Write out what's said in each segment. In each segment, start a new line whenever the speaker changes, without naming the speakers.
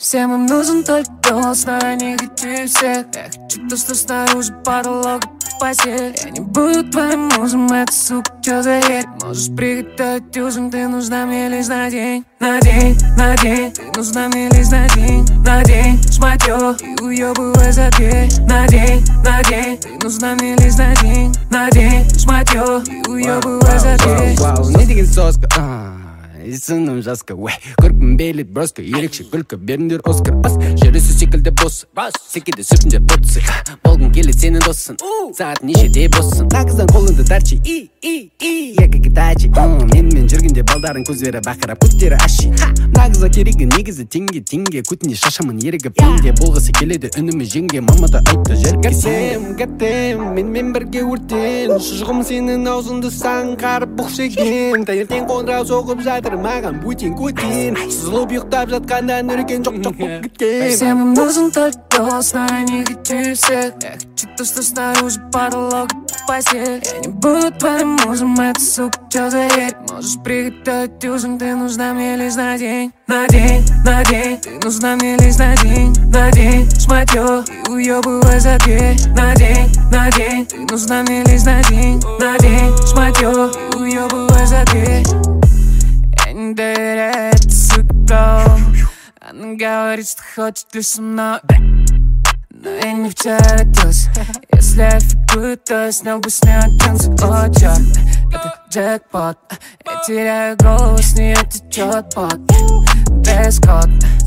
Всем им нужен только голос, но я не хочу всех. Я хочу то, что снаружи подлога постель. Я не буду твоим мужем, это, сука, чё за херь? Можешь приготовить ужин, ты нужна мне лишь на день. На день, ты нужна мне лишь на день. На день, шматё, и уёбывай за дверь. На день, ты нужна мне лишь на день. На день, шматё, и уёбывай за дверь.
Не деген соска, исыным жасқа, көркім бейлет бросқа, ерекше күлкі беріңдер Оскар. Жүрісі секілді боссы, секеді сүртіндер ботсы. Болғың келе сенің досын, сағат нешеде боссың. Нағыздан қолыңды тарчи, екі китачи. Менімен жүргенде балдарын көздері бақыра, путтері аши. Нағыза керегі негізі теңге, күтіне шашамын ерігі пенде. Болғысы келеді үнімі жеңге, мамада айтты жәргесем. Гәттем, менімен бірге өрттен, шұжғым сенің аузынды сан қарып бұқшеген. Таңертең қоңырау соғып жатыр маған Путин. Сызылып ұйықтап жатқанда нүрген жоқ болып кеткен.
Всем им нужен только голос, но я не хочу всех. Я хочу то, что снаружи подлога постель. Я не буду твоим мужем, это, сука, чё за херь? Можешь приготовить ужин, ты нужна мне лишь на день. На день, ты нужна мне лишь на день. На день, шматё, и уёбывай за дверь. На день, ты нужна мне лишь на день. На день, шматё, и уёбывай за дверь. Я не доверяю этой суке. Она говорит, что хочет лишь со мной, но я не вчера родился. Если я фигую, то я снял бы с нее джинсы. О, чёрт, это джекпот. Я теряю голову, с нее течет пот. Дресс-код,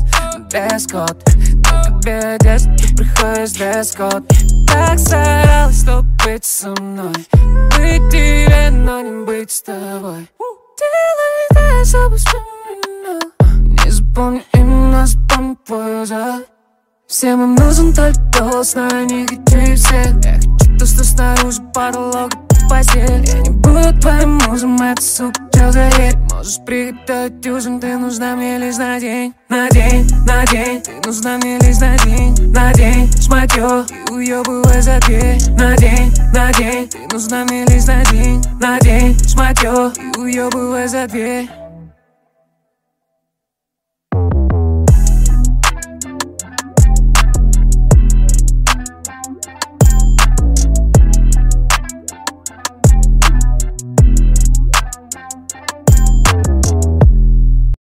только без одежды ты приходишь дресс-код. Так старалась, чтобы быть со мной, быть тебе, но не быть с тобой. Делай так, чтобы вспоминал. Не запомни именно, запомни твой узор. Всем им нужен только голос, но я не хочу всех. Я хочу то, что снаружи подлога постель. Я не буду твоим мужем, это, сука, чё за херь? Можешь приготовить ужин, ты нужна мне лишь на день. На день, ты нужна мне лишь на день. На день, шматё, и уёбывай за дверь. На день, ты нужна мне лишь на день. На день, шматё, и уёбывай за дверь.